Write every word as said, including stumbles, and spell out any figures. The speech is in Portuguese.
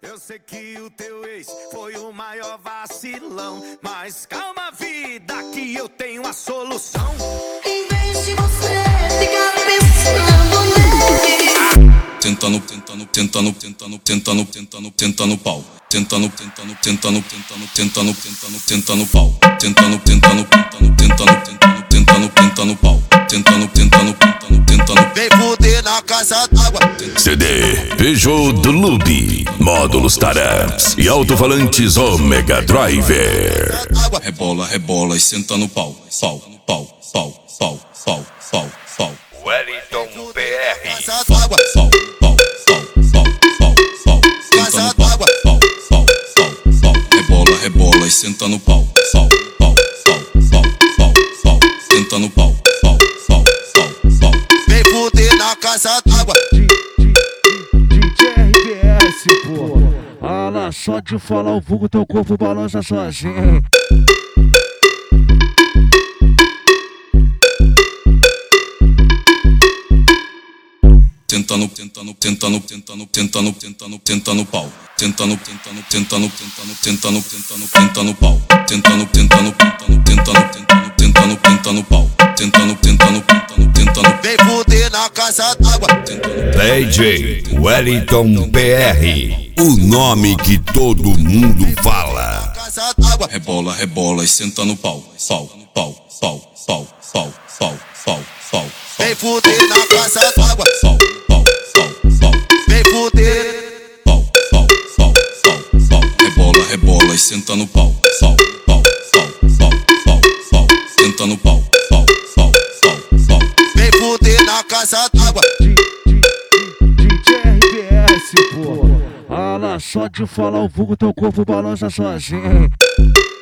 Eu sei que o teu ex foi o maior vacilão, mas calma, vida, que eu tenho a solução. Em vez de você ficar pensando nele, tentando, tentando, tentando, tentando, tentando, tentando, tentando pau, tentando, tentando, tentando, tentando, tentando, tentando, tentando pau, tentando, tentando, tentando, tentando, tentando, tentando, tentando pau, tentando, tentando, tentando, tentando. Vem fuder na casa d'água. C D Peugeot do Lube, módulos Taramps e alto-falantes Omega Driver. Rebola, rebola e senta no pau, pau, pau, pau, pau, pau, pau, pau. Wellington P R. Pau, pau, pau, pau, pau, pau, pau, senta no pau, pau, pau, pau, pau. Rebola, rebola e senta no pau, pau, pau, pau, pau, pau, pau, senta no pau, pau, pau, pau, pau. Vem fuder na casa d'água. D J R B S, pô. Ah lá, só de falar o vulgo, teu corpo balança sozinho. Tentando, tentando, tentando, tentando, tentando, tentando, tentando pau, tentando, tentando, tentando, tentando, tentando, tentando, tentando pau, tentando, tentando, tentando, tentando, tentando, tentando, tentando pau, tentando, tentando, tentando, tentando. Vem fuder na casa d'água. D J Wellington P R, o nome que todo mundo fala. Casa d'água. Rebola, rebola e senta no pau, pau, pau, pau, pau, pau, pau, pau, pau. Vem fuder na casa d'água. Pau, pau, pau, pau. Vem fuder. Pau, pau, pau, pau, pau. Rebola, rebola e senta no pau, pau, pau, pau, pau, pau, pau. Senta no pau, pau, pau, pau, pau. Vem fuder na casa d'água. D J R B S, pô. Ah lá, só de falar o vulgo, teu corpo balança sozinho.